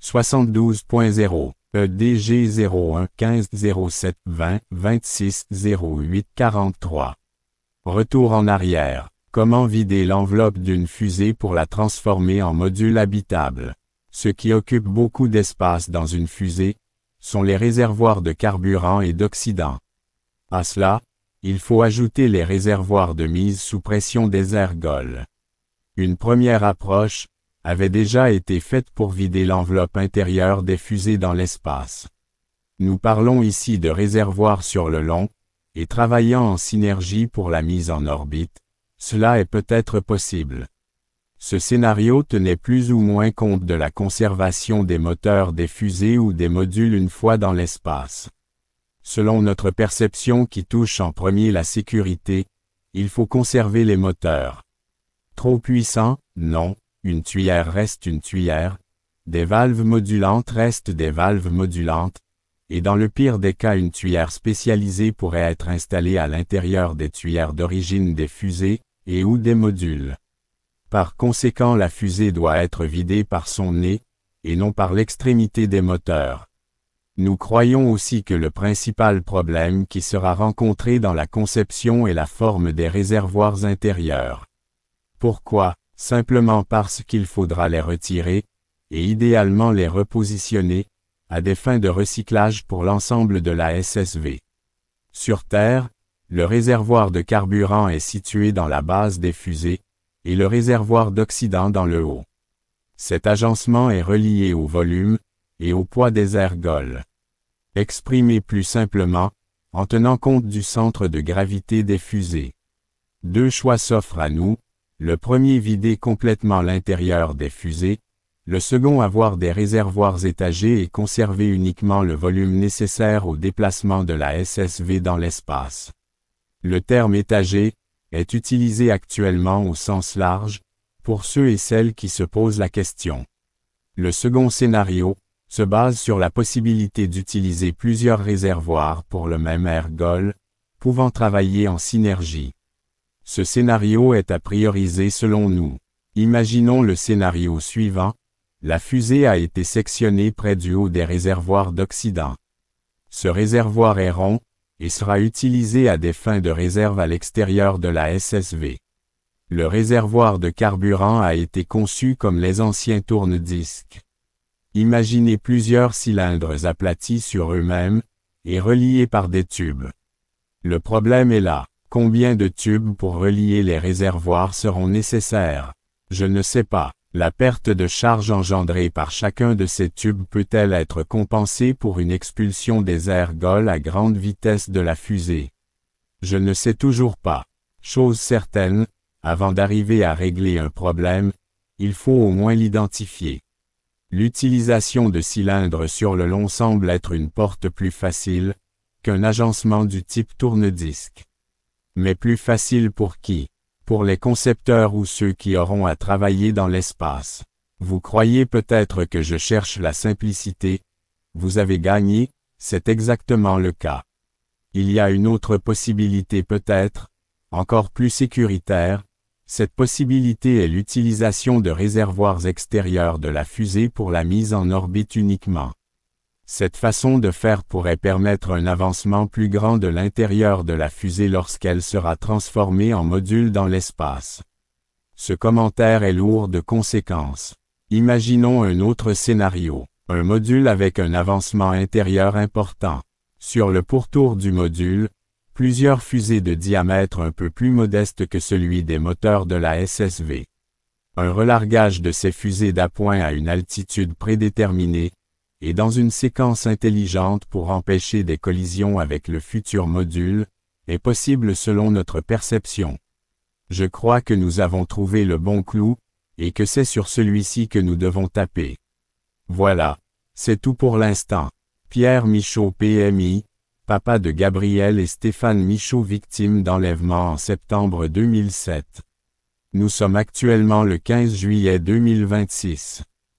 72.0, EDG 01 15 07 20 26 08 43. Retour en arrière. Comment vider l'enveloppe d'une fusée pour la transformer en module habitable? Ce qui occupe beaucoup d'espace dans une fusée sont les réservoirs de carburant et d'oxydant. À cela, il faut ajouter les réservoirs de mise sous pression des ergols. Une première approche avait déjà été faite pour vider l'enveloppe intérieure des fusées dans l'espace. Nous parlons ici de réservoirs sur le long, et travaillant en synergie pour la mise en orbite, cela est peut-être possible. Ce scénario tenait plus ou moins compte de la conservation des moteurs des fusées ou des modules une fois dans l'espace. Selon notre perception qui touche en premier la sécurité, il faut conserver les moteurs. Trop puissants? Non, une tuyère reste une tuyère, des valves modulantes restent des valves modulantes, et dans le pire des cas une tuyère spécialisée pourrait être installée à l'intérieur des tuyères d'origine des fusées, et ou des modules. Par conséquent la fusée doit être vidée par son nez, et non par l'extrémité des moteurs. Nous croyons aussi que le principal problème qui sera rencontré dans la conception est la forme des réservoirs intérieurs. Pourquoi? Simplement parce qu'il faudra les retirer, et idéalement les repositionner, à des fins de recyclage pour l'ensemble de la SSV. Sur Terre, le réservoir de carburant est situé dans la base des fusées, et le réservoir d'oxydant dans le haut. Cet agencement est relié au volume, et au poids des ergols. Exprimé plus simplement, en tenant compte du centre de gravité des fusées. Deux choix s'offrent à nous, le premier vider complètement l'intérieur des fusées, le second avoir des réservoirs étagés et conserver uniquement le volume nécessaire au déplacement de la SSV dans l'espace. Le terme étagé est utilisé actuellement au sens large, pour ceux et celles qui se posent la question. Le second scénario se base sur la possibilité d'utiliser plusieurs réservoirs pour le même ergol, pouvant travailler en synergie. Ce scénario est à prioriser selon nous. Imaginons le scénario suivant, la fusée a été sectionnée près du haut des réservoirs d'oxydant. Ce réservoir est rond, et sera utilisé à des fins de réserve à l'extérieur de la SSV. Le réservoir de carburant a été conçu comme les anciens tourne-disques. Imaginez plusieurs cylindres aplatis sur eux-mêmes, et reliés par des tubes. Le problème est là. Combien de tubes pour relier les réservoirs seront nécessaires? Je ne sais pas. La perte de charge engendrée par chacun de ces tubes peut-elle être compensée pour une expulsion des ergols à grande vitesse de la fusée? Je ne sais toujours pas. Chose certaine, avant d'arriver à régler un problème, il faut au moins l'identifier. L'utilisation de cylindres sur le long semble être une porte plus facile qu'un agencement du type tourne-disque. Mais plus facile pour qui? Pour les concepteurs ou ceux qui auront à travailler dans l'espace. Vous croyez peut-être que je cherche la simplicité? Vous avez gagné, c'est exactement le cas. Il y a une autre possibilité peut-être, encore plus sécuritaire. Cette possibilité est l'utilisation de réservoirs extérieurs de la fusée pour la mise en orbite uniquement. Cette façon de faire pourrait permettre un avancement plus grand de l'intérieur de la fusée lorsqu'elle sera transformée en module dans l'espace. Ce commentaire est lourd de conséquences. Imaginons un autre scénario, un module avec un avancement intérieur important. Sur le pourtour du module, plusieurs fusées de diamètre un peu plus modeste que celui des moteurs de la SSV. Un relargage de ces fusées d'appoint à une altitude prédéterminée, et dans une séquence intelligente pour empêcher des collisions avec le futur module, est possible selon notre perception. Je crois que nous avons trouvé le bon clou, et que c'est sur celui-ci que nous devons taper. Voilà, c'est tout pour l'instant. Pierre Michaud PMI, papa de Gabriel et Stéphane Michaud victimes d'enlèvement en septembre 2007. Nous sommes actuellement le 15 juillet 2026.